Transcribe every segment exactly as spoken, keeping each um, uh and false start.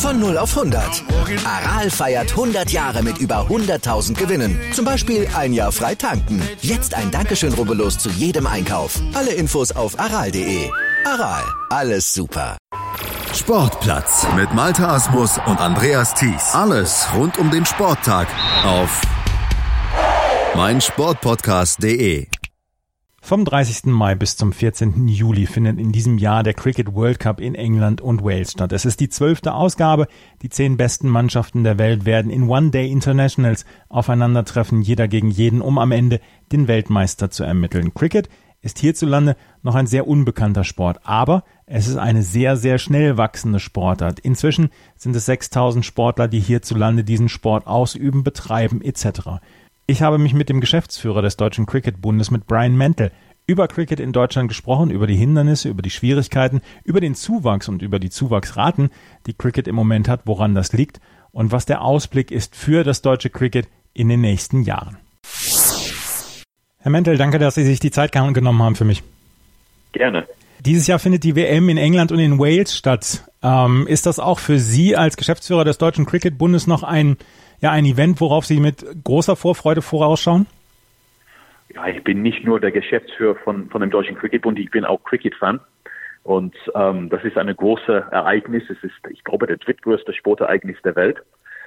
Von null auf hundert. Aral feiert hundert Jahre mit über hunderttausend Gewinnen. Zum Beispiel ein Jahr frei tanken. Jetzt ein Dankeschön, rubbellos zu jedem Einkauf. Alle Infos auf aral punkt de. Aral, alles super. Sportplatz mit Malte Asmus und Andreas Thies. Alles rund um den Sporttag auf meinsportpodcast punkt de. Vom dreißigsten Mai bis zum vierzehnten Juli findet in diesem Jahr der Cricket World Cup in England und Wales statt. Es ist die zwölfte Ausgabe. Die zehn besten Mannschaften der Welt werden in One-Day Internationals aufeinandertreffen, jeder gegen jeden, um am Ende den Weltmeister zu ermitteln. Cricket ist hierzulande noch ein sehr unbekannter Sport, aber es ist eine sehr, sehr schnell wachsende Sportart. Inzwischen sind es sechstausend Sportler, die hierzulande diesen Sport ausüben, betreiben et cetera. Ich habe mich mit dem Geschäftsführer des Deutschen Cricket-Bundes, mit Brian Mantle, über Cricket in Deutschland gesprochen, über die Hindernisse, über die Schwierigkeiten, über den Zuwachs und über die Zuwachsraten, die Cricket im Moment hat, woran das liegt und was der Ausblick ist für das deutsche Cricket in den nächsten Jahren. Herr Mantle, danke, dass Sie sich die Zeit genommen haben für mich. Gerne. Dieses Jahr findet die W M in England und in Wales statt. Ähm, ist das auch für Sie als Geschäftsführer des Deutschen Cricket-Bundes noch ein Ja, ein Event, worauf Sie mit großer Vorfreude vorausschauen? Ja, ich bin nicht nur der Geschäftsführer von, von dem Deutschen Cricket-Bund, ich bin auch Cricket-Fan. Und ähm, das ist eine große Ereignis. Es ist, ich glaube, der drittgrößte Sportereignis der Welt.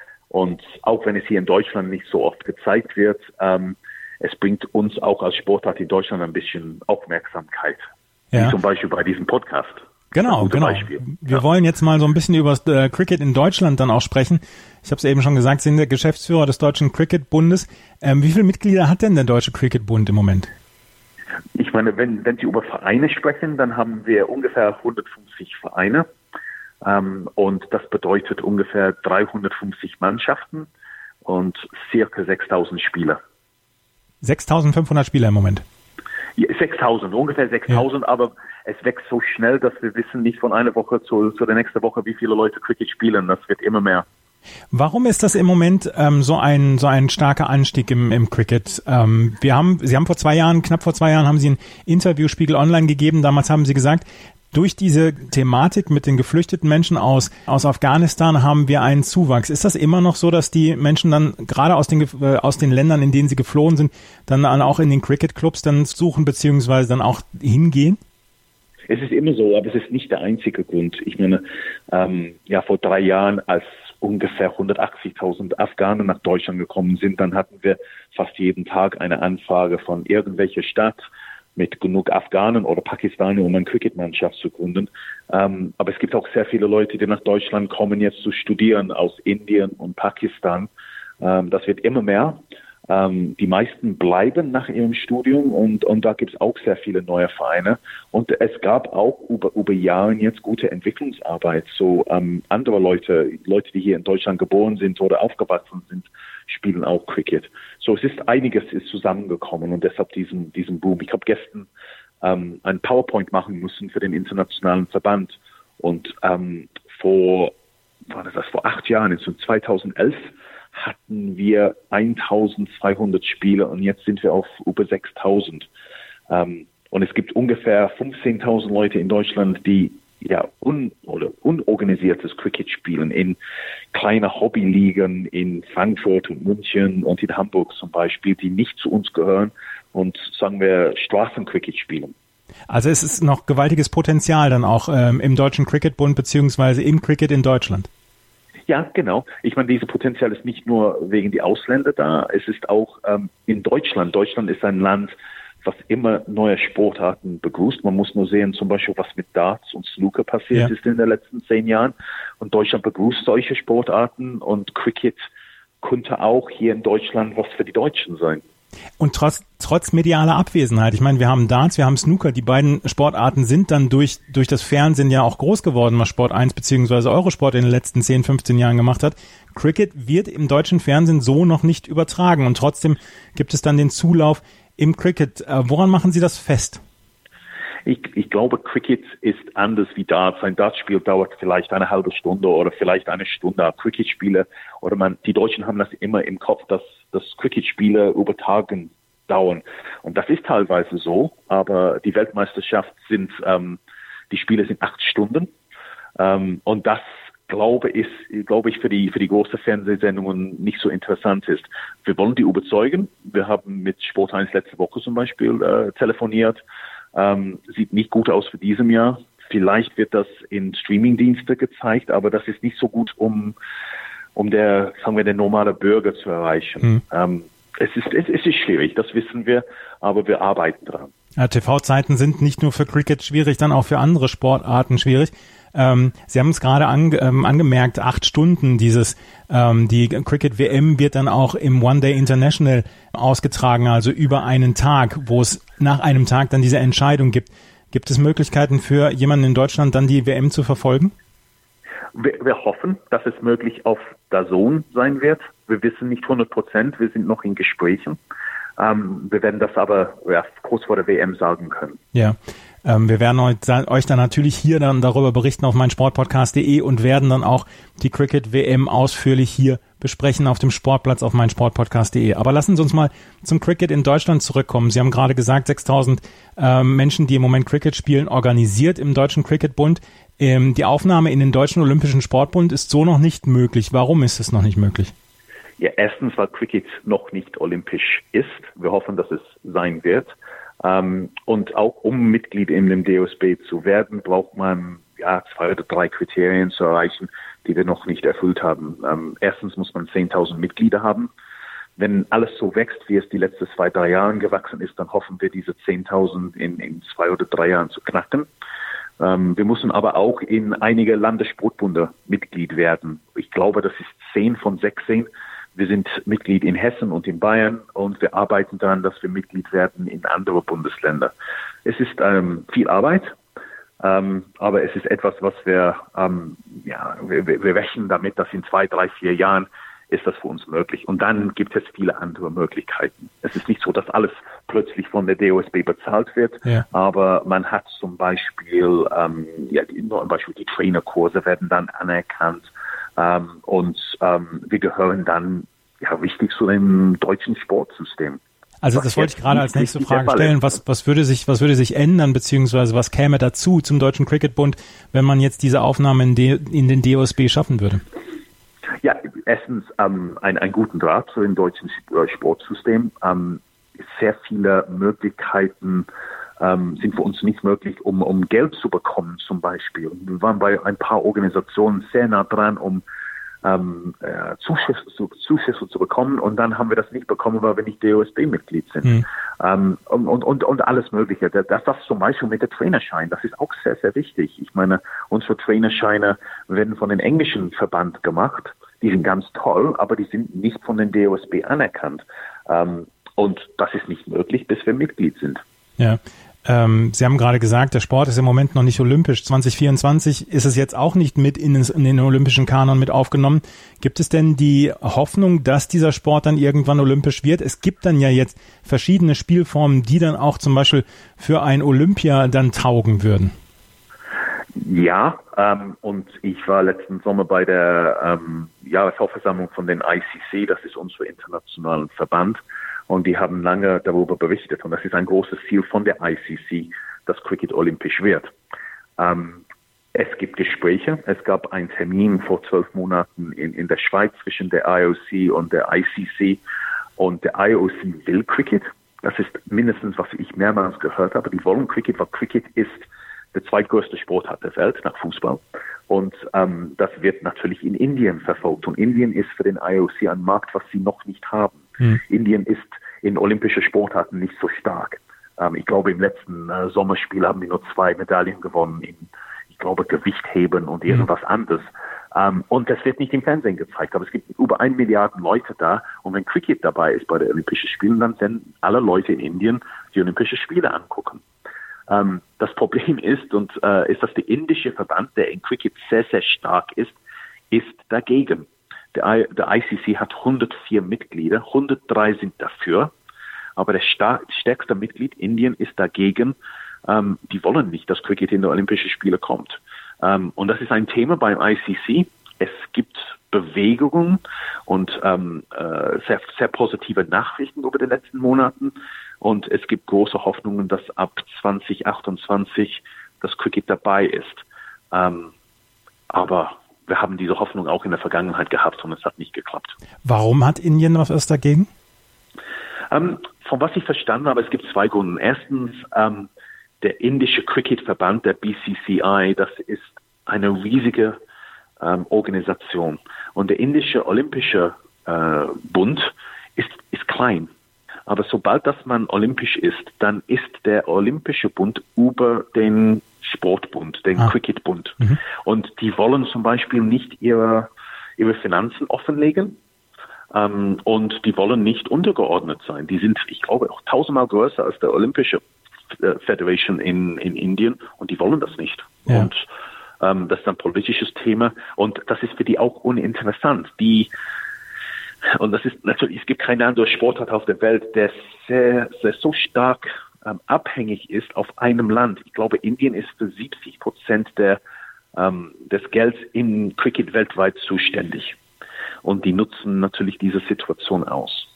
Und auch wenn es hier in Deutschland nicht so oft gezeigt wird, ähm, es bringt uns auch als Sportart in Deutschland ein bisschen Aufmerksamkeit. Ja. Wie zum Beispiel bei diesem Podcast. Genau, genau. Beispiel. Wir ja. wollen jetzt mal so ein bisschen über das äh, Cricket in Deutschland dann auch sprechen. Ich habe es eben schon gesagt, Sie sind der Geschäftsführer des Deutschen Cricket-Bundes. Ähm, wie viele Mitglieder hat denn der Deutsche Cricket-Bund im Moment? Ich meine, wenn, wenn Sie über Vereine sprechen, dann haben wir ungefähr hundertfünfzig Vereine. Ähm, und das bedeutet ungefähr dreihundertfünfzig Mannschaften und circa sechstausend Spieler. sechstausendfünfhundert Spieler im Moment? Ja, sechstausend, ungefähr sechstausend, ja. Aber es wächst so schnell, dass wir wissen nicht von einer Woche zu, zu der nächsten Woche, wie viele Leute Cricket spielen. Das wird immer mehr. Warum ist das im Moment ähm, so ein so ein starker Anstieg im, im Cricket? Ähm, wir haben, Sie haben vor zwei Jahren, knapp vor zwei Jahren, haben Sie ein Interview Spiegel Online gegeben. Damals haben Sie gesagt, durch diese Thematik mit den geflüchteten Menschen aus aus Afghanistan haben wir einen Zuwachs. Ist das immer noch so, dass die Menschen dann gerade aus den äh, aus den Ländern, in denen sie geflohen sind, dann auch in den Cricket-Clubs dann suchen beziehungsweise dann auch hingehen? Es ist immer so, aber es ist nicht der einzige Grund. Ich meine, ähm, ja, vor drei Jahren, als ungefähr hundertachtzigtausend Afghanen nach Deutschland gekommen sind, dann hatten wir fast jeden Tag eine Anfrage von irgendwelcher Stadt mit genug Afghanen oder Pakistaner, um eine Cricketmannschaft zu gründen. Ähm, aber es gibt auch sehr viele Leute, die nach Deutschland kommen, jetzt zu studieren aus Indien und Pakistan. Ähm, das wird immer mehr. Ähm, die meisten bleiben nach ihrem Studium und, und da gibt es auch sehr viele neue Vereine. Und es gab auch über, über Jahre jetzt gute Entwicklungsarbeit. So ähm, andere Leute, Leute, die hier in Deutschland geboren sind oder aufgewachsen sind, spielen auch Cricket. So, es ist einiges ist zusammengekommen und deshalb diesen, diesen Boom. Ich habe gestern ähm, ein PowerPoint machen müssen für den internationalen Verband und ähm, vor, war das vor acht Jahren, in zweitausendelf, hatten wir eintausendzweihundert Spieler und jetzt sind wir auf über sechstausend. Ähm, und es gibt ungefähr fünfzehntausend Leute in Deutschland, die ja un- oder unorganisiertes Cricket spielen in kleine Hobbyligen in Frankfurt und München und in Hamburg zum Beispiel, die nicht zu uns gehören und, sagen wir, Straßencricket spielen. Also es ist noch gewaltiges Potenzial dann auch ähm, im Deutschen Cricket-Bund beziehungsweise im Cricket in Deutschland. Ja, genau. Ich meine, dieses Potenzial ist nicht nur wegen die Ausländer da, es ist auch ähm, in Deutschland. Deutschland ist ein Land, was immer neue Sportarten begrüßt. Man muss nur sehen, zum Beispiel, was mit Darts und Snooker passiert ja. ist in den letzten zehn Jahren. Und Deutschland begrüßt solche Sportarten und Cricket könnte auch hier in Deutschland was für die Deutschen sein. Und trotz, trotz medialer Abwesenheit, ich meine, wir haben Darts, wir haben Snooker, die beiden Sportarten sind dann durch, durch das Fernsehen ja auch groß geworden, was Sport eins bzw. Eurosport in den letzten zehn, fünfzehn Jahren gemacht hat. Cricket wird im deutschen Fernsehen so noch nicht übertragen und trotzdem gibt es dann den Zulauf im Cricket. Äh, woran machen Sie das fest? Ich, ich glaube, Cricket ist anders wie Darts. Ein Dartspiel dauert vielleicht eine halbe Stunde oder vielleicht eine Stunde. Cricket-Spiele oder man, die Deutschen haben das immer im Kopf, dass, dass Cricket-Spiele über Tage dauern. Und das ist teilweise so, aber die Weltmeisterschaft sind, ähm, die Spiele sind acht Stunden. Ähm, und das glaube ich, glaube ich für die für die großen Fernsehsendungen nicht so interessant ist. Wir wollen die überzeugen. Wir haben mit Sport eins letzte Woche zum Beispiel äh, telefoniert. Ähm, sieht nicht gut aus für diesem Jahr. Vielleicht wird das in Streamingdienste gezeigt, aber das ist nicht so gut, um um der, sagen wir, den normale Bürger zu erreichen. Hm. Ähm, es ist es, es ist schwierig, das wissen wir, aber wir arbeiten dran. Ja, T V-Zeiten sind nicht nur für Cricket schwierig, dann auch für andere Sportarten schwierig. Ähm, Sie haben es gerade ange, ähm, angemerkt, acht Stunden dieses, ähm, die Cricket-W M wird dann auch im One Day International ausgetragen, also über einen Tag, wo es nach einem Tag dann diese Entscheidung gibt. Gibt es Möglichkeiten für jemanden in Deutschland dann die W M zu verfolgen? Wir, wir hoffen, dass es möglich auf D A Z N sein wird. Wir wissen nicht hundert Prozent, wir sind noch in Gesprächen. Ähm, wir werden das aber ja, kurz vor der W M sagen können. Ja. Wir werden euch dann natürlich hier dann darüber berichten auf meinsportpodcast punkt de und werden dann auch die Cricket-W M ausführlich hier besprechen auf dem Sportplatz auf meinsportpodcast punkt de. Aber lassen Sie uns mal zum Cricket in Deutschland zurückkommen. Sie haben gerade gesagt, sechstausend äh, Menschen, die im Moment Cricket spielen, organisiert im Deutschen Cricketbund. Ähm, die Aufnahme in den Deutschen Olympischen Sportbund ist so noch nicht möglich. Warum ist es noch nicht möglich? Ja, erstens, weil Cricket noch nicht olympisch ist. Wir hoffen, dass es sein wird. Um, und auch um Mitglied in dem D O S B zu werden, braucht man ja zwei oder drei Kriterien zu erreichen, die wir noch nicht erfüllt haben. Um, erstens muss man zehntausend Mitglieder haben. Wenn alles so wächst, wie es die letzten zwei, drei Jahre gewachsen ist, dann hoffen wir, diese zehntausend in, in zwei oder drei Jahren zu knacken. Um, wir müssen aber auch in einige Landessportbunde Mitglied werden. Ich glaube, das ist zehn von sechzehn. Wir sind Mitglied in Hessen und in Bayern und wir arbeiten daran, dass wir Mitglied werden in andere Bundesländer. Es ist ähm, viel Arbeit, ähm, aber es ist etwas, was wir, ähm, ja, wir, wir rechnen damit, dass in zwei, drei, vier Jahren ist das für uns möglich. Und dann gibt es viele andere Möglichkeiten. Es ist nicht so, dass alles plötzlich von der D O S B bezahlt wird, ja. Aber man hat zum Beispiel, ähm, ja, die, zum Beispiel die Trainerkurse werden dann anerkannt. Um, und um, wir gehören dann ja richtig zu dem deutschen Sportsystem. Also das wollte ich gerade als nächste Frage stellen. Was, was würde sich, was würde sich ändern, beziehungsweise was käme dazu zum Deutschen Cricketbund, wenn man jetzt diese Aufnahme in, D, in den D O S B schaffen würde? Ja, erstens um, ein, einen guten Draht zu dem deutschen Sportsystem. Um, sehr viele Möglichkeiten Ähm, sind für uns nicht möglich, um, um Geld zu bekommen zum Beispiel. Wir waren bei ein paar Organisationen sehr nah dran, um ähm, äh, Zuschüsse, zu, Zuschüsse zu bekommen und dann haben wir das nicht bekommen, weil wir nicht D O S B-Mitglied sind. Mhm. Ähm, und, und, und alles Mögliche. Das, das zum Beispiel mit der Trainerschein, das ist auch sehr, sehr wichtig. Ich meine, unsere Trainerscheine werden von den englischen Verband gemacht. Die sind ganz toll, aber die sind nicht von den D O S B anerkannt. Ähm, und das ist nicht möglich, bis wir Mitglied sind. Ja, ähm, Sie haben gerade gesagt, der Sport ist im Moment noch nicht olympisch. zwanzig vierundzwanzig ist es jetzt auch nicht mit in, in den olympischen Kanon mit aufgenommen. Gibt es denn die Hoffnung, dass dieser Sport dann irgendwann olympisch wird? Es gibt dann ja jetzt verschiedene Spielformen, die dann auch zum Beispiel für ein Olympia dann taugen würden. Ja, ähm, und ich war letzten Sommer bei der ähm, Jahreshauptversammlung von den I C C, das ist unser internationaler Verband. Und die haben lange darüber berichtet. Und das ist ein großes Ziel von der I C C, dass Cricket olympisch wird. Ähm, es gibt Gespräche. Es gab einen Termin vor zwölf Monaten in, in der Schweiz zwischen der I O C und der I C C. Und der I O C will Cricket. Das ist mindestens, was ich mehrmals gehört habe. Die wollen Cricket, weil Cricket ist der zweitgrößte Sportart der Welt nach Fußball. Und ähm, das wird natürlich in Indien verfolgt. Und Indien ist für den I O C ein Markt, was sie noch nicht haben. Hm. Indien ist in olympischen Sportarten nicht so stark. Ähm, ich glaube, im letzten äh, Sommerspiel haben die nur zwei Medaillen gewonnen in, ich glaube, Gewichtheben und irgendwas hm. anderes. Ähm, und das wird nicht im Fernsehen gezeigt. Aber es gibt über ein Milliarden Leute da. Und wenn Cricket dabei ist bei den Olympischen Spielen, dann werden alle Leute in Indien die Olympischen Spiele angucken. Ähm, das Problem ist, und äh, ist, dass der indische Verband, der in Cricket sehr, sehr stark ist, ist dagegen. Der, I, der I C C hat hundertvier Mitglieder, hundertdrei sind dafür, aber der star- stärkste Mitglied, Indien, ist dagegen. Ähm, die wollen nicht, dass Cricket in die Olympischen Spiele kommt. Ähm, und das ist ein Thema beim I C C. Es gibt Bewegungen und ähm, äh, sehr, sehr positive Nachrichten über die letzten Monaten. Und es gibt große Hoffnungen, dass ab zwanzig achtundzwanzig das Cricket dabei ist. Ähm, aber wir haben diese Hoffnung auch in der Vergangenheit gehabt und es hat nicht geklappt. Warum hat Indien was dagegen? Ähm, von was ich verstanden habe, es gibt zwei Gründe. Erstens, ähm, der indische Cricketverband, der B C C I, das ist eine riesige ähm, Organisation. Und der indische Olympische äh, Bund ist, ist klein. Aber sobald das man olympisch ist, dann ist der Olympische Bund über den Sportbund, den ah. Cricketbund. Mhm. Und die wollen zum Beispiel nicht ihre, ihre Finanzen offenlegen. Ähm, und die wollen nicht untergeordnet sein. Die sind, ich glaube, auch tausendmal größer als der Olympische Federation in, in Indien und die wollen das nicht. Ja. Und ähm, das ist ein politisches Thema und das ist für die auch uninteressant. Die Und das ist natürlich, es gibt keine andere Sportart auf der Welt, der sehr, sehr so stark ähm, abhängig ist auf einem Land. Ich glaube, Indien ist für siebzig Prozent der, ähm, des Gelds in Cricket weltweit zuständig. Und die nutzen natürlich diese Situation aus.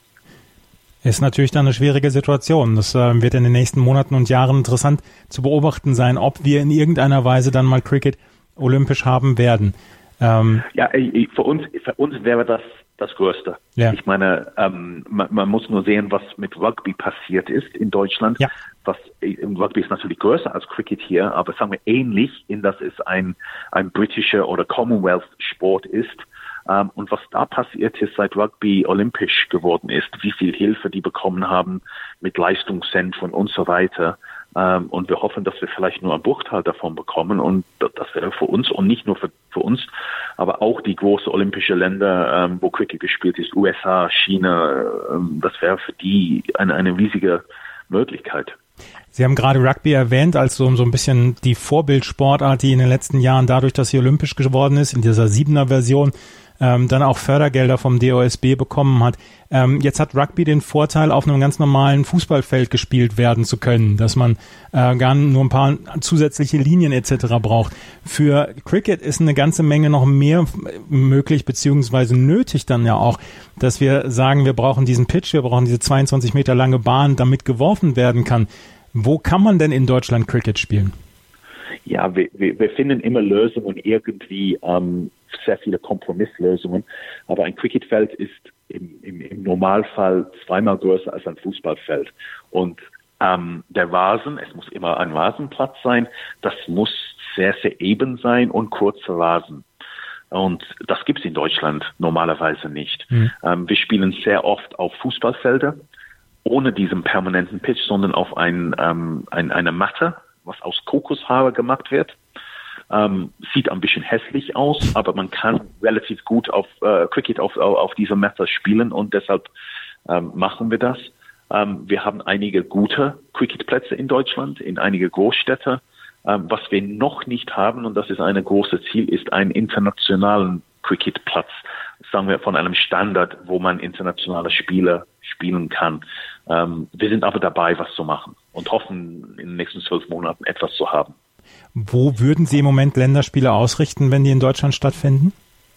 Ist natürlich dann eine schwierige Situation. Das äh, wird in den nächsten Monaten und Jahren interessant zu beobachten sein, ob wir in irgendeiner Weise dann mal Cricket olympisch haben werden. Ähm, ja, für uns, für uns wäre das das Größte. Ja. Ich meine, ähm, man, man muss nur sehen, was mit Rugby passiert ist in Deutschland. Ja. Was, Rugby ist natürlich größer als Cricket hier, aber sagen wir ähnlich, in dass es ein, ein britischer oder Commonwealth-Sport ist. Um, und was da passiert ist, seit Rugby olympisch geworden ist, wie viel Hilfe die bekommen haben mit Leistungszentren und so weiter. Um, und wir hoffen, dass wir vielleicht nur einen Bruchteil davon bekommen. Und das, das wäre für uns und nicht nur für, für uns, aber auch die großen olympischen Länder, um, wo Cricket gespielt ist, U S A, China, um, das wäre für die eine, eine riesige Möglichkeit. Sie haben gerade Rugby erwähnt als so, so ein bisschen die Vorbildsportart, die in den letzten Jahren dadurch, dass sie olympisch geworden ist, in dieser Siebener-Version, ähm, dann auch Fördergelder vom D O S B bekommen hat. Ähm, jetzt hat Rugby den Vorteil, auf einem ganz normalen Fußballfeld gespielt werden zu können, dass man äh, gar nur ein paar zusätzliche Linien et cetera braucht. Für Cricket ist eine ganze Menge noch mehr möglich, beziehungsweise nötig dann ja auch, dass wir sagen, wir brauchen diesen Pitch, wir brauchen diese zweiundzwanzig Meter lange Bahn, damit geworfen werden kann. Wo kann man denn in Deutschland Cricket spielen? Ja, wir, wir, wir finden immer Lösungen irgendwie, ähm, sehr viele Kompromisslösungen. Aber ein Cricketfeld ist im, im, im Normalfall zweimal größer als ein Fußballfeld. Und ähm, der Rasen, es muss immer ein Rasenplatz sein, das muss sehr, sehr eben sein und kurzer Rasen. Und das gibt es in Deutschland normalerweise nicht. Mhm. Ähm, wir spielen sehr oft auf Fußballfelder, ohne diesen permanenten Pitch, sondern auf ein, ähm, ein, eine Matte, was aus Kokoshaare gemacht wird. Ähm, sieht ein bisschen hässlich aus, aber man kann relativ gut auf äh, Cricket auf, auf, auf dieser Matte spielen und deshalb ähm, machen wir das. Ähm, wir haben einige gute Cricketplätze in Deutschland, in einige Großstädte. Ähm, was wir noch nicht haben, und das ist ein großes Ziel, ist einen internationalen Cricketplatz, sagen wir von einem Standard, wo man internationale Spiele spielen kann. Ähm, wir sind aber dabei, was zu machen und hoffen, in den nächsten zwölf Monaten etwas zu haben. Wo würden Sie im Moment Länderspiele ausrichten, wenn die in Deutschland stattfinden?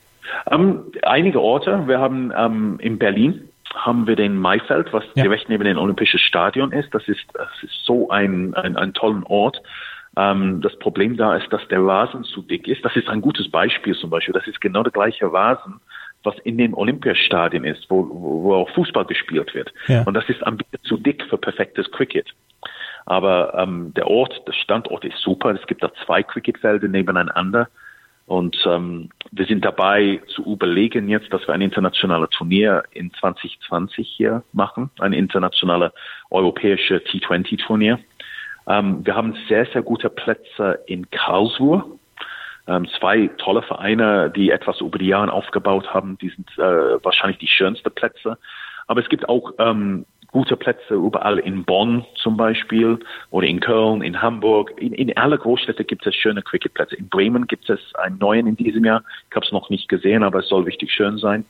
Ähm, einige Orte. Wir haben ähm, in Berlin haben wir den Maifeld, was ja. direkt neben dem Olympischen Stadion ist. Das ist, das ist so ein, ein, ein toller Ort. Ähm, das Problem da ist, dass der Rasen zu dick ist. Das ist ein gutes Beispiel zum Beispiel. Das ist genau der gleiche Rasen, was in dem Olympiastadion ist, wo, wo, wo auch Fußball gespielt wird. Ja. Und das ist ein bisschen zu dick für perfektes Cricket. Aber ähm, der Ort, der Standort ist super. Es gibt da zwei Cricketfelder nebeneinander. Und ähm, wir sind dabei zu überlegen jetzt, dass wir ein internationales Turnier in zwanzig zwanzig hier machen. Ein internationales europäisches T zwanzig Turnier. Ähm, wir haben sehr, sehr gute Plätze in Karlsruhe. Ähm, zwei tolle Vereine, die etwas über die Jahre aufgebaut haben. Die sind äh, wahrscheinlich die schönsten Plätze. Aber es gibt auch ähm, gute Plätze überall in Bonn zum Beispiel oder in Köln, in Hamburg. In, in alle Großstädte gibt es schöne Cricketplätze. In Bremen gibt es einen neuen in diesem Jahr. Ich habe es noch nicht gesehen, aber es soll richtig schön sein.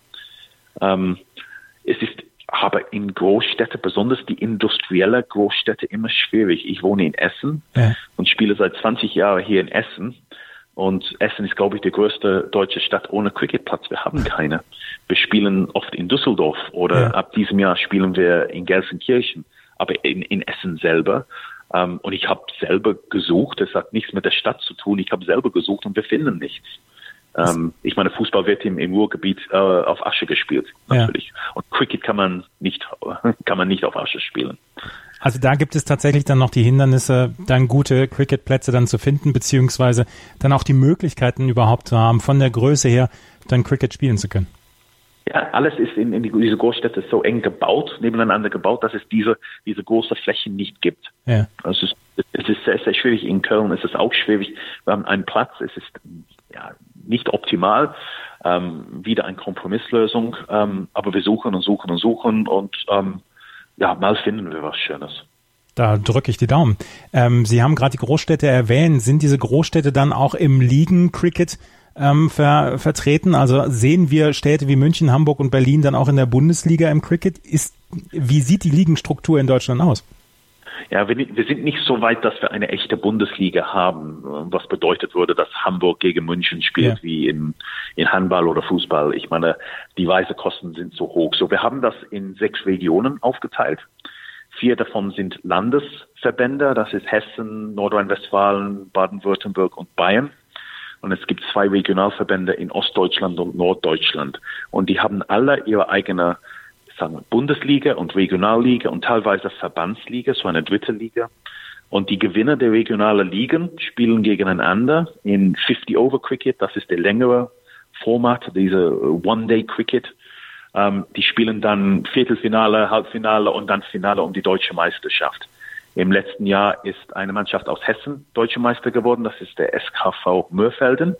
Ähm, es ist aber in Großstädten, besonders die industrielle Großstädte, immer schwierig. Ich wohne in Essen ja. und spiele seit zwanzig Jahren hier in Essen. Und Essen ist, glaube ich, die größte deutsche Stadt ohne Cricketplatz. Wir haben keine. Wir spielen oft in Düsseldorf oder ja. ab diesem Jahr spielen wir in Gelsenkirchen, aber in, in Essen selber. Um, und ich habe selber gesucht. Das hat nichts mit der Stadt zu tun. Ich habe selber gesucht und wir finden nichts. Ähm, ich meine, Fußball wird im, im Ruhrgebiet äh, auf Asche gespielt, natürlich. Ja. Und Cricket kann man nicht, kann man nicht auf Asche spielen. Also da gibt es tatsächlich dann noch die Hindernisse, dann gute Cricketplätze dann zu finden, beziehungsweise dann auch die Möglichkeiten überhaupt zu haben, von der Größe her dann Cricket spielen zu können. Ja, alles ist in, in die, diese Großstädte so eng gebaut, nebeneinander gebaut, dass es diese, diese große Flächen nicht gibt. Ja. Also es ist, es ist sehr, sehr schwierig. In Köln ist es auch schwierig. Wir haben einen Platz, es ist ja nicht optimal, ähm, wieder eine Kompromisslösung, ähm, aber wir suchen und suchen und suchen und ähm, ja, mal finden wir was Schönes. Da drücke ich die Daumen. Ähm, Sie haben gerade die Großstädte erwähnt. Sind diese Großstädte dann auch im Ligen-Cricket ähm, ver, vertreten? Also sehen wir Städte wie München, Hamburg und Berlin dann auch in der Bundesliga im Cricket? Ist, wie sieht die Ligenstruktur in Deutschland aus? Ja, wir, wir sind nicht so weit, dass wir eine echte Bundesliga haben, was bedeutet würde, dass Hamburg gegen München spielt, ja, wie in, in Handball oder Fußball. Ich meine, die Reisekosten sind so hoch. So, wir haben das in sechs Regionen aufgeteilt. Vier davon sind Landesverbände, das ist Hessen, Nordrhein-Westfalen, Baden-Württemberg und Bayern. Und es gibt zwei Regionalverbände in Ostdeutschland und Norddeutschland. Und die haben alle ihre eigene, sagen wir, Bundesliga und Regionalliga und teilweise Verbandsliga, so eine dritte Liga. Und die Gewinner der regionalen Ligen spielen gegeneinander in fifty-over-Cricket, das ist der längere Format, diese One-Day-Cricket. Ähm, die spielen dann Viertelfinale, Halbfinale und dann Finale um die deutsche Meisterschaft. Im letzten Jahr ist eine Mannschaft aus Hessen deutsche Meister geworden, das ist der S K V Mörfelden.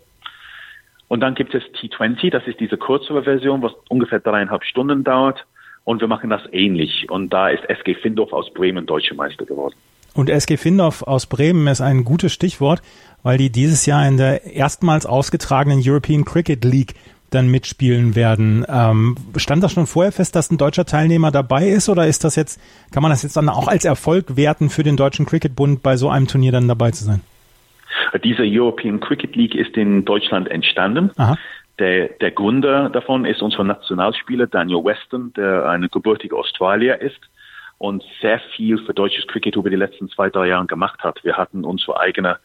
Und dann gibt es T zwanzig, das ist diese kürzere Version, was ungefähr dreieinhalb Stunden dauert. Und wir machen das ähnlich. Und da ist S G Findorf aus Bremen deutsche Meister geworden. Und S G Findorf aus Bremen ist ein gutes Stichwort, weil die dieses Jahr in der erstmals ausgetragenen European Cricket League dann mitspielen werden. Ähm, stand das schon vorher fest, dass ein deutscher Teilnehmer dabei ist, oder ist das jetzt, kann man das jetzt dann auch als Erfolg werten für den Deutschen Cricketbund, bei so einem Turnier dann dabei zu sein? Diese European Cricket League ist in Deutschland entstanden. Aha. Der, der Gründer davon ist unser Nationalspieler Daniel Weston, der eine gebürtige Australier ist und sehr viel für deutsches Cricket über die letzten zwei, drei Jahre gemacht hat. Wir hatten unsere eigene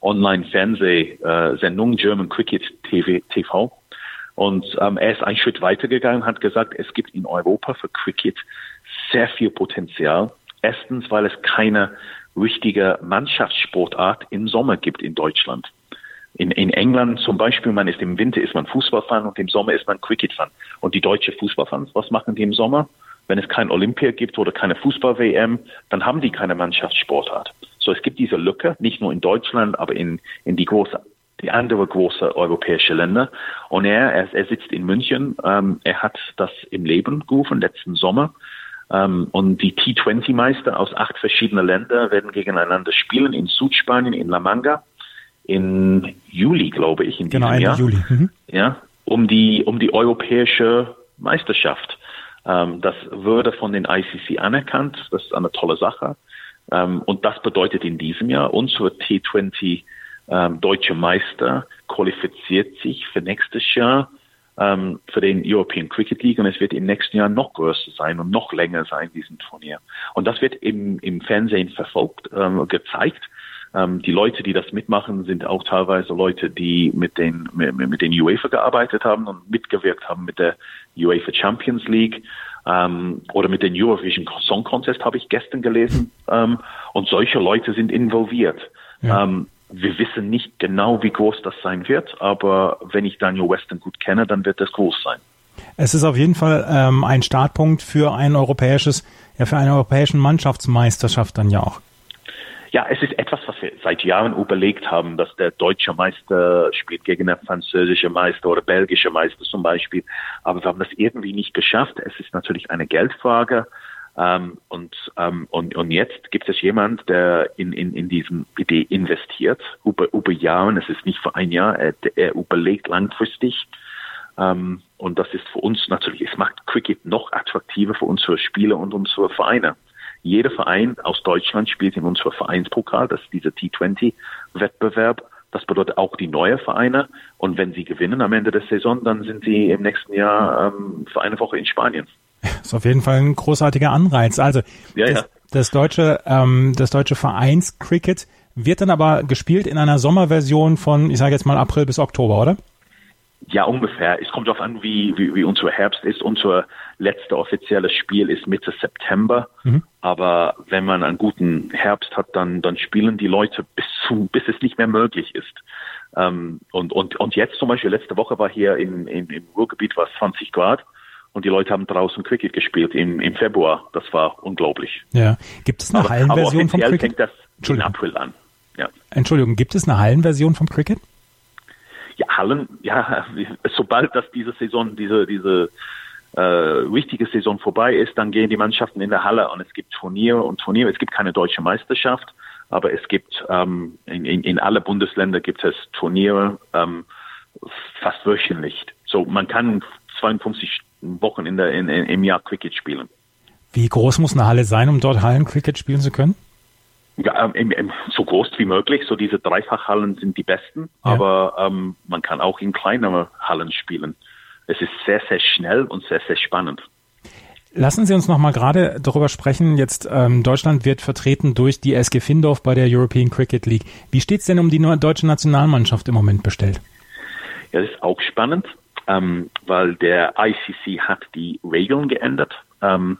Online-Fernsehsendung, German Cricket T V. Und ähm, er ist einen Schritt weitergegangen, hat gesagt, es gibt in Europa für Cricket sehr viel Potenzial. Erstens, weil es keine richtige Mannschaftssportart im Sommer gibt in Deutschland. In, in England zum Beispiel, man ist im Winter ist man Fußballfan und im Sommer ist man Cricket-Fan. Und die deutschen Fußballfans, was machen die im Sommer? Wenn es kein Olympia gibt oder keine Fußball-W M, dann haben die keine Mannschaftssportart. So, es gibt diese Lücke, nicht nur in Deutschland, aber in, in die große, die andere große europäische Länder. Und er, er, er sitzt in München, ähm, er hat das im Leben gerufen, letzten Sommer. Um, und die T zwanzig Meister aus acht verschiedenen Ländern werden gegeneinander spielen in Südspanien, in La Manga, in Juli, glaube ich, in genau, diesem Jahr. Juli. Mhm. Ja, um die, um die europäische Meisterschaft. Um, das würde von den I C C anerkannt. Das ist eine tolle Sache. Um, und das bedeutet in diesem Jahr, unsere T zwanzig um, deutsche Meister qualifiziert sich für nächstes Jahr Um, für den European Cricket League, und es wird im nächsten Jahr noch größer sein und noch länger sein, diesen Turnier. Und das wird im, im Fernsehen verfolgt, ähm, gezeigt. Ähm, die Leute, die das mitmachen, sind auch teilweise Leute, die mit den, mit, mit den UEFA gearbeitet haben und mitgewirkt haben mit der UEFA Champions League, ähm, oder mit den Eurovision Song Contest, habe ich gestern gelesen. Ähm, und solche Leute sind involviert. Ja. Ähm, Wir wissen nicht genau, wie groß das sein wird, aber wenn ich Daniel Weston gut kenne, dann wird das groß sein. Es ist auf jeden Fall ähm, ein Startpunkt für ein europäisches, ja, für eine europäische Mannschaftsmeisterschaft dann ja auch. Ja, es ist etwas, was wir seit Jahren überlegt haben, dass der deutsche Meister spielt gegen den französischen Meister oder belgische Meister zum Beispiel. Aber wir haben das irgendwie nicht geschafft. Es ist natürlich eine Geldfrage. Um, und, um, und, und jetzt gibt es jemand, der in, in, in diese Idee investiert, über, über Jahre, es ist nicht für ein Jahr, er, er überlegt langfristig. Um, und das ist für uns natürlich, es macht Cricket noch attraktiver für unsere Spieler und unsere Vereine. Jeder Verein aus Deutschland spielt in unserem Vereinspokal, das ist dieser T zwanzig Wettbewerb. Das bedeutet auch die neuen Vereine. Und wenn sie gewinnen am Ende der Saison, dann sind sie im nächsten Jahr um, für eine Woche in Spanien. Das ist auf jeden Fall ein großartiger Anreiz. Also ja, das, ja. das deutsche ähm, das deutsche Vereinscricket wird dann aber gespielt in einer Sommerversion von, ich sage jetzt mal April bis Oktober, oder? Ja, ungefähr. Es kommt darauf an, wie, wie, wie unser Herbst ist. Unser letztes offizielles Spiel ist Mitte September. Mhm. Aber wenn man einen guten Herbst hat, dann, dann spielen die Leute bis zu, bis es nicht mehr möglich ist. Ähm, und, und, und jetzt zum Beispiel, letzte Woche war hier in, in, im Ruhrgebiet war es zwanzig Grad. Und die Leute haben draußen Cricket gespielt im, im Februar. Das war unglaublich. Ja. Gibt es eine aber, Hallenversion aber vom Cricket? Fängt das im April an. Ja. Entschuldigung, gibt es eine Hallenversion vom Cricket? Ja, Hallen, ja, sobald das diese Saison, diese, diese äh, wichtige Saison vorbei ist, dann gehen die Mannschaften in der Halle und es gibt Turniere und Turniere. Es gibt keine deutsche Meisterschaft, aber es gibt ähm, in, in, in alle Bundesländer gibt es Turniere ähm, fast wöchentlich. So, man kann zweiundfünfzig Wochen in der, in, in, im Jahr Cricket spielen. Wie groß muss eine Halle sein, um dort Hallen-Cricket spielen zu können? Ja, im, im, so groß wie möglich. So diese Dreifachhallen sind die besten, ja. aber ähm, man kann auch in kleineren Hallen spielen. Es ist sehr, sehr schnell und sehr, sehr spannend. Lassen Sie uns noch mal gerade darüber sprechen. Jetzt ähm, Deutschland wird vertreten durch die S G Findorf bei der European Cricket League. Wie steht es denn um die deutsche Nationalmannschaft im Moment bestellt? Ja, das ist auch spannend, ähm, weil der I C C hat die Regeln geändert. Ähm,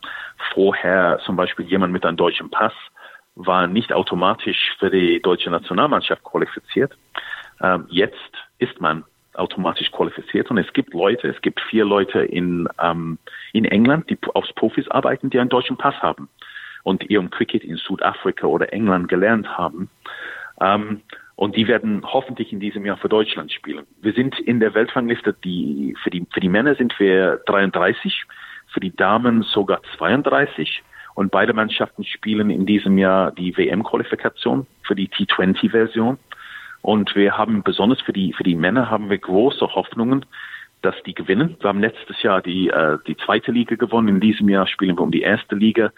vorher zum Beispiel jemand mit einem deutschen Pass war nicht automatisch für die deutsche Nationalmannschaft qualifiziert. Ähm, jetzt ist man automatisch qualifiziert und es gibt Leute, es gibt vier Leute in, ähm, in England, die als Profis arbeiten, die einen deutschen Pass haben und ihren Cricket in Südafrika oder England gelernt haben. Ähm, und die werden hoffentlich in diesem Jahr für Deutschland spielen. Wir sind in der Weltrangliste, die, für die, für die Männer sind wir dreiunddreißig, für die Damen sogar zweiunddreißig. Und beide Mannschaften spielen in diesem Jahr die W M-Qualifikation für die T zwanzig-Version. Und wir haben besonders für die für die Männer haben wir große Hoffnungen, dass die gewinnen. Wir haben letztes Jahr die äh, die zweite Liga gewonnen. In diesem Jahr spielen wir um die erste Liga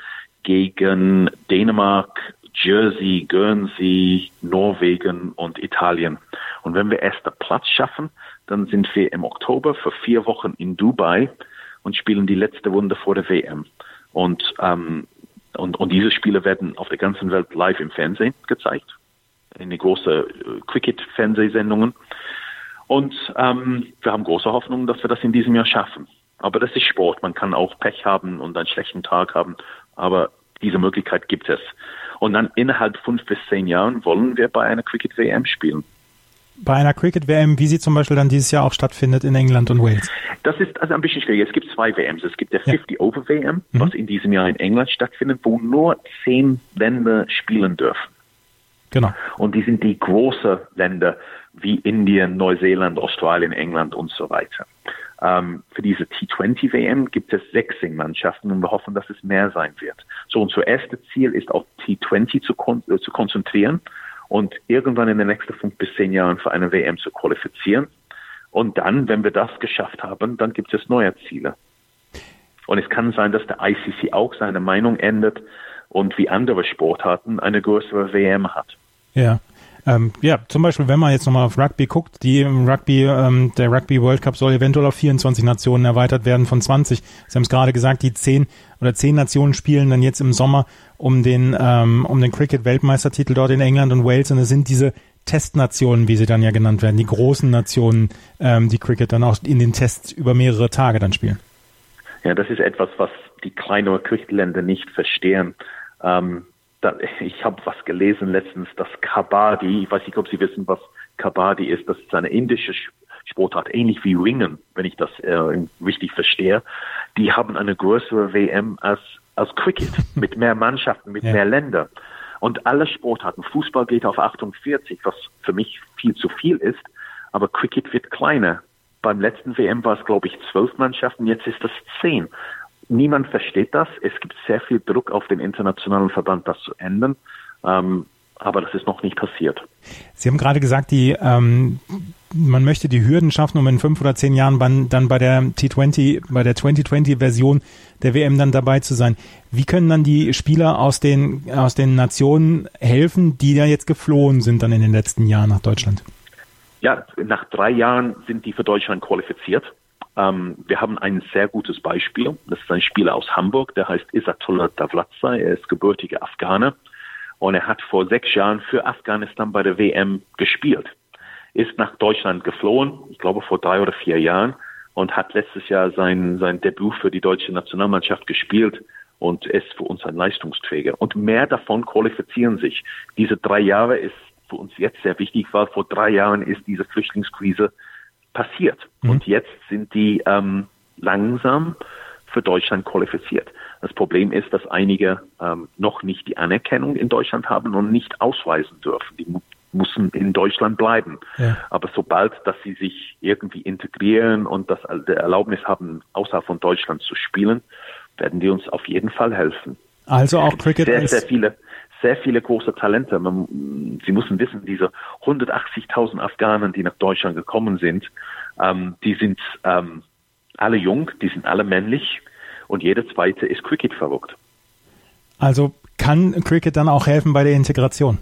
gegen Dänemark, Jersey, Guernsey, Norwegen und Italien. Und wenn wir ersten Platz schaffen, dann sind wir im Oktober für vier Wochen in Dubai und spielen die letzte Runde vor der W M. Und, ähm, und, und diese Spiele werden auf der ganzen Welt live im Fernsehen gezeigt, in die große äh, Cricket-Fernsehsendungen. Und ähm, wir haben große Hoffnung, dass wir das in diesem Jahr schaffen. Aber das ist Sport. Man kann auch Pech haben und einen schlechten Tag haben. Aber diese Möglichkeit gibt es. Und dann innerhalb fünf bis zehn Jahren wollen wir bei einer Cricket-W M spielen. Bei einer Cricket-W M, wie sie zum Beispiel dann dieses Jahr auch stattfindet in England und Wales? Das ist also ein bisschen schwierig. Es gibt zwei W Ms. Es gibt der fifty-Over-W M, mhm. was in diesem Jahr in England stattfindet, wo nur zehn Länder spielen dürfen. Genau. Und die sind die großen Länder wie Indien, Neuseeland, Australien, England und so weiter. Ähm, für diese T zwanzig-W M gibt es sechzehn Mannschaften und wir hoffen, dass es mehr sein wird. So, unser erstes Ziel ist auf T zwanzig zu, kon- äh, zu konzentrieren und irgendwann in den nächsten fünf bis zehn Jahren für eine W M zu qualifizieren. Und dann, wenn wir das geschafft haben, dann gibt es neue Ziele. Und es kann sein, dass der I C C auch seine Meinung ändert und wie andere Sportarten eine größere W M hat. Ja. Ähm, ja, zum Beispiel, wenn man jetzt nochmal auf Rugby guckt, die Rugby, ähm, der Rugby World Cup soll eventuell auf vierundzwanzig Nationen erweitert werden von zwanzig. Sie haben es gerade gesagt, die zehn oder zehn Nationen spielen dann jetzt im Sommer um den, ähm, um den Cricket-Weltmeistertitel dort in England und Wales und es sind diese Testnationen, wie sie dann ja genannt werden, die großen Nationen, ähm, die Cricket dann auch in den Tests über mehrere Tage dann spielen. Ja, das ist etwas, was die kleineren Cricket-Länder nicht verstehen. Ähm, da, ich habe was gelesen letztens, dass Kabaddi, ich weiß nicht, ob Sie wissen, was Kabaddi ist, das ist eine indische Sportart, ähnlich wie Ringen, wenn ich das äh, richtig verstehe. Die haben eine größere W M als, als Cricket, mit mehr Mannschaften, mit ja. mehr Ländern. Und alle Sportarten, Fußball geht auf achtundvierzig, was für mich viel zu viel ist, aber Cricket wird kleiner. Beim letzten W M war es, glaube ich, zwölf Mannschaften, jetzt ist es zehn. Niemand versteht das. Es gibt sehr viel Druck auf den internationalen Verband, das zu ändern. Ähm, aber das ist noch nicht passiert. Sie haben gerade gesagt, die, ähm, man möchte die Hürden schaffen, um in fünf oder zehn Jahren dann, dann bei der T zwanzig, bei der zwanzig zwanzig-Version der W M dann dabei zu sein. Wie können dann die Spieler aus den, aus den Nationen helfen, die da jetzt geflohen sind dann in den letzten Jahren nach Deutschland? Ja, nach drei Jahren sind die für Deutschland qualifiziert. Ähm, wir haben ein sehr gutes Beispiel. Das ist ein Spieler aus Hamburg, der heißt Izzatullah Davlatza. Er ist gebürtiger Afghaner und er hat vor sechs Jahren für Afghanistan bei der W M gespielt. ist nach Deutschland geflohen, ich glaube vor drei oder vier Jahren, und hat letztes Jahr sein, sein Debüt für die deutsche Nationalmannschaft gespielt und ist für uns ein Leistungsträger. Und mehr davon qualifizieren sich. Diese drei Jahre ist für uns jetzt sehr wichtig, weil vor drei Jahren ist diese Flüchtlingskrise passiert. Mhm. Und jetzt sind die ähm, langsam für Deutschland qualifiziert. Das Problem ist, dass einige ähm, noch nicht die Anerkennung in Deutschland haben und nicht ausweisen dürfen. Die mu- müssen in Deutschland bleiben. Ja. Aber sobald, dass sie sich irgendwie integrieren und das die Erlaubnis haben, außerhalb von Deutschland zu spielen, werden die uns auf jeden Fall helfen. Also auch Cricket sehr, sehr viele, sehr viele große Talente. Man, Sie müssen wissen, diese hundertachtzigtausend Afghanen, die nach Deutschland gekommen sind, ähm, die sind ähm, alle jung, die sind alle männlich und jeder zweite ist Cricket verrückt. Also kann Cricket dann auch helfen bei der Integration?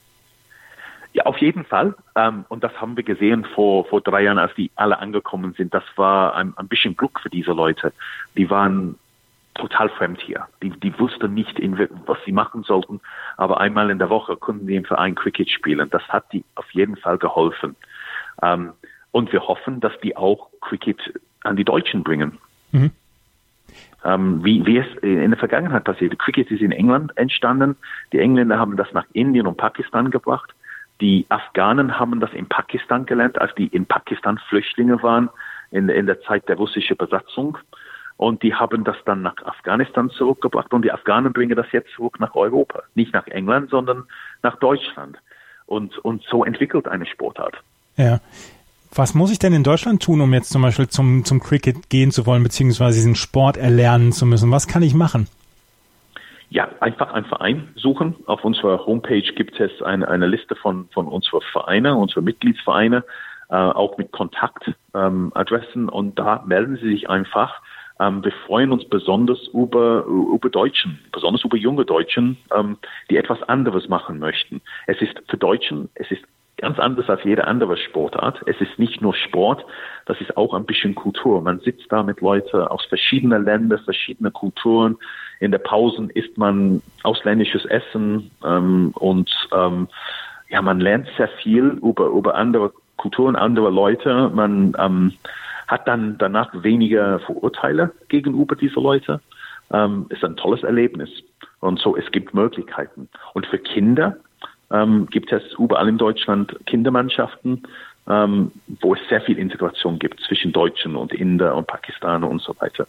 Ja, auf jeden Fall. Ähm, und das haben wir gesehen vor, vor drei Jahren, als die alle angekommen sind. Das war ein, ein bisschen Glück für diese Leute. Die waren total fremd hier. Die, die wussten nicht, in, was sie machen sollten. Aber einmal in der Woche konnten die im Verein Cricket spielen. Das hat die auf jeden Fall geholfen. Ähm, und wir hoffen, dass die auch Cricket an die Deutschen bringen. Mhm. Ähm, wie, wie es in der Vergangenheit passiert. Cricket ist in England entstanden. Die Engländer haben das nach Indien und Pakistan gebracht. Die Afghanen haben das in Pakistan gelernt, als die in Pakistan Flüchtlinge waren in, in der Zeit der russischen Besatzung. Und die haben das dann nach Afghanistan zurückgebracht. Und die Afghanen bringen das jetzt zurück nach Europa. Nicht nach England, sondern nach Deutschland. Und, und so entwickelt eine Sportart. Ja. Was muss ich denn in Deutschland tun, um jetzt zum Beispiel zum, zum Cricket gehen zu wollen, beziehungsweise diesen Sport erlernen zu müssen? Was kann ich machen? Ja, einfach einen Verein suchen. Auf unserer Homepage gibt es eine, eine Liste von, von unseren Vereinen, unsere Mitgliedsvereine, äh, auch mit Kontaktadressen. Ähm, und da melden Sie sich einfach. Ähm, wir freuen uns besonders über, über Deutschen, besonders über junge Deutschen, ähm, die etwas anderes machen möchten. Es ist für Deutschen, es ist ganz anders als jede andere Sportart. Es ist nicht nur Sport, das ist auch ein bisschen Kultur. Man sitzt da mit Leuten aus verschiedenen Ländern, verschiedenen Kulturen. In der Pausen isst man ausländisches Essen ähm, und ähm, ja, man lernt sehr viel über, über andere Kulturen, andere Leute. Man ähm, hat dann danach weniger Vorurteile gegenüber diesen Leuten. Ähm, ist ein tolles Erlebnis. Und so, es gibt Möglichkeiten. Und für Kinder ähm, gibt es überall in Deutschland Kindermannschaften, ähm, wo es sehr viel Integration gibt zwischen Deutschen und Inder und Pakistaner und so weiter.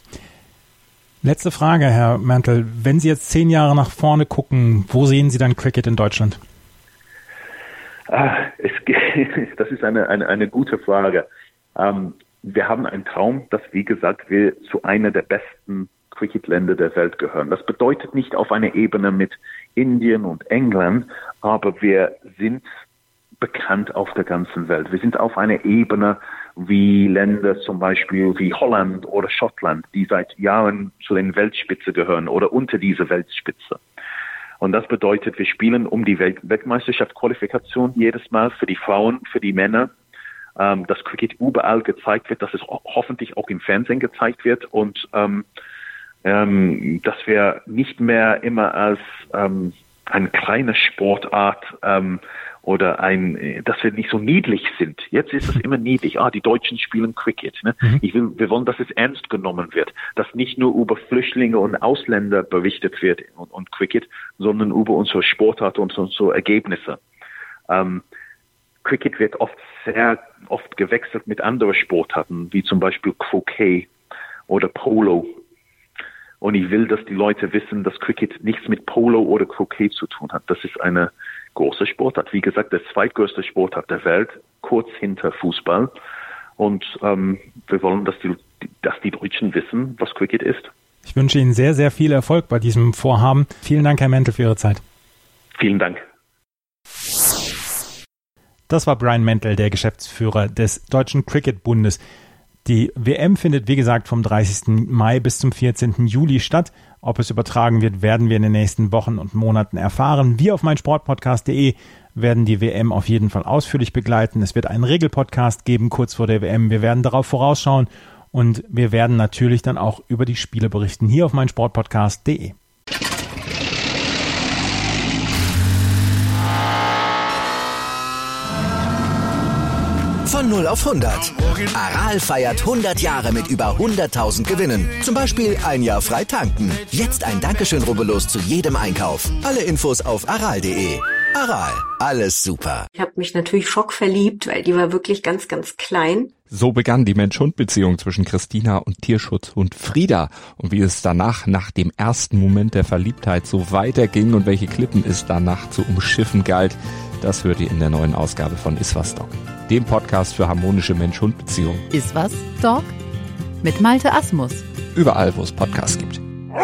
Letzte Frage, Herr Mantel. Wenn Sie jetzt zehn Jahre nach vorne gucken, wo sehen Sie dann Cricket in Deutschland? Ah, es, das ist eine, eine, eine gute Frage. Ähm, wir haben einen Traum, dass, wie gesagt, wir zu einer der besten Cricket-Länder der Welt gehören. Das bedeutet nicht auf einer Ebene mit Indien und England, aber wir sind bekannt auf der ganzen Welt. Wir sind auf einer Ebene wie Länder zum Beispiel wie Holland oder Schottland, die seit Jahren zu den Weltspitze gehören oder unter diese Weltspitze. Und das bedeutet, wir spielen um die Welt- Weltmeisterschaft-Qualifikation jedes Mal für die Frauen, für die Männer, ähm, dass Cricket überall gezeigt wird, dass es ho- hoffentlich auch im Fernsehen gezeigt wird und ähm, ähm, dass wir nicht mehr immer als ähm, eine kleine Sportart ähm, oder ein, dass wir nicht so niedlich sind. Jetzt ist es immer niedlich. Ah, die Deutschen spielen Cricket. Ne? Mhm. Ich will, wir wollen, dass es ernst genommen wird, dass nicht nur über Flüchtlinge und Ausländer berichtet wird und, und Cricket, sondern über unsere Sportart und unsere Ergebnisse. Ähm, Cricket wird oft sehr oft gewechselt mit anderen Sportarten, wie zum Beispiel Croquet oder Polo. Und ich will, dass die Leute wissen, dass Cricket nichts mit Polo oder Croquet zu tun hat. Das ist eine große Sportart. Wie gesagt, der zweitgrößte Sportart der Welt, kurz hinter Fußball. Und ähm, wir wollen, dass die, dass die Deutschen wissen, was Cricket ist. Ich wünsche Ihnen sehr, sehr viel Erfolg bei diesem Vorhaben. Vielen Dank, Herr Mantel, für Ihre Zeit. Vielen Dank. Das war Brian Mantel, der Geschäftsführer des Deutschen Cricket-Bundes. Die W M findet, wie gesagt, vom dreißigsten Mai bis zum vierzehnten Juli statt. Ob es übertragen wird, werden wir in den nächsten Wochen und Monaten erfahren. Wir auf meinsportpodcast punkt de werden die W M auf jeden Fall ausführlich begleiten. Es wird einen Regelpodcast geben, kurz vor der W M. Wir werden darauf vorausschauen und wir werden natürlich dann auch über die Spiele berichten, hier auf meinsportpodcast punkt de. Von null auf hundert. Aral feiert hundert Jahre mit über hunderttausend Gewinnen. Zum Beispiel ein Jahr frei tanken. Jetzt ein Dankeschön, rubbellos zu jedem Einkauf. Alle Infos auf aral punkt de. Aral, alles super. Ich habe mich natürlich schockverliebt, weil die war wirklich ganz, ganz klein. So begann die Mensch-Hund-Beziehung zwischen Christina und Tierschutzhund Frieda. Und wie es danach, nach dem ersten Moment der Verliebtheit, so weiterging und welche Klippen es danach zu umschiffen galt, das hört ihr in der neuen Ausgabe von Iswas Dog, dem Podcast für harmonische Mensch-Hund-Beziehungen. Iswas Dog mit Malte Asmus. Überall, wo es Podcasts gibt.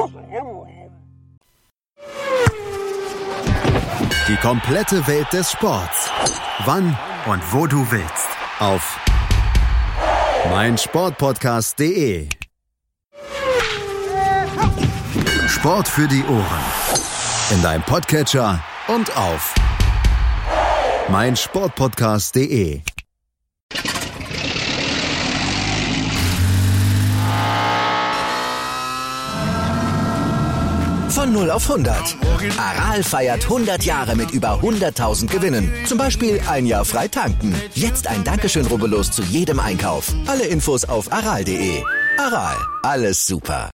Die komplette Welt des Sports. Wann und wo du willst. Auf meinsportpodcast punkt de. Sport für die Ohren. In deinem Podcatcher und auf meinsportpodcast punkt de. Von null auf hundert. Aral feiert hundert Jahre mit über hunderttausend Gewinnen. Zum Beispiel ein Jahr frei tanken. Jetzt ein Dankeschön, rubbellos zu jedem Einkauf. Alle Infos auf aral punkt de. Aral, alles super.